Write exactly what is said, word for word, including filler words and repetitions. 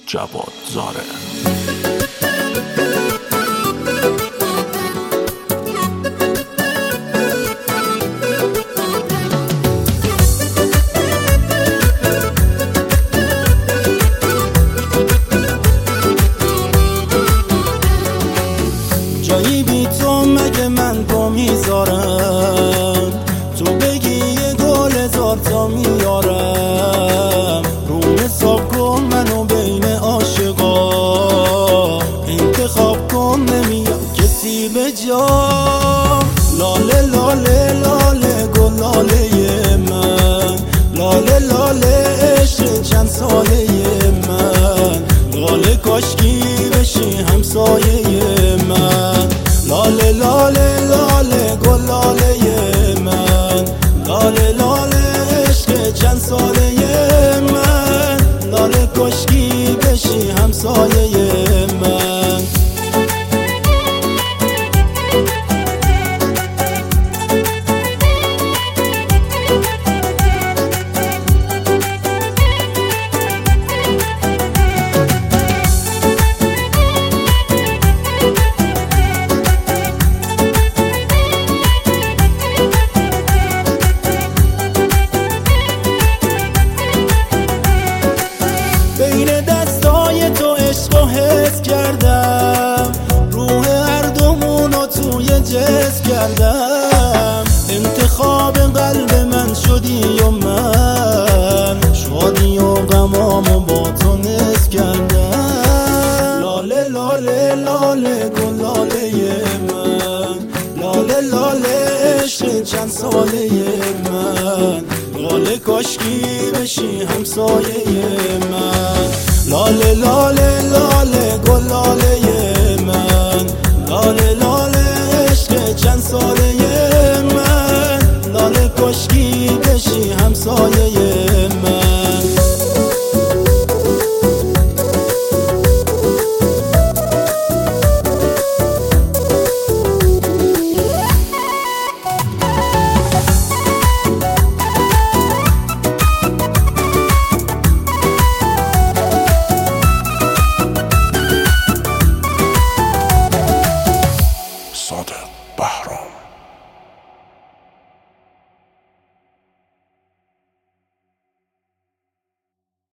جواد زاره. جایی بی تو مگه من پا میذارم، تو بگی یه گل هزار تا میارم. رو حساب کن منو بین عاشقا، انتخاب کن نمیاد کسی به جا. لاله لاله لاله گل لاله من، لاله لاله عشق چند سایه من. لاله کاشکی بشی همسایه من. لاله لاله لاله گل لاله من، لاله لاله عشق چند ساله من. لاله کاشکی بشی همسایه من. بین دستای تو عشق و حس کردم، روح هر دومونو توی جسم کردم. انتخاب قلب من شدی و من، شادی و غمامو با تو نس کردم. لاله لاله لاله گل لاله من، لاله لاله عشق چند ساله من. لاله کاشکی بشی همسایه من. لاله لاله لاله گل لاله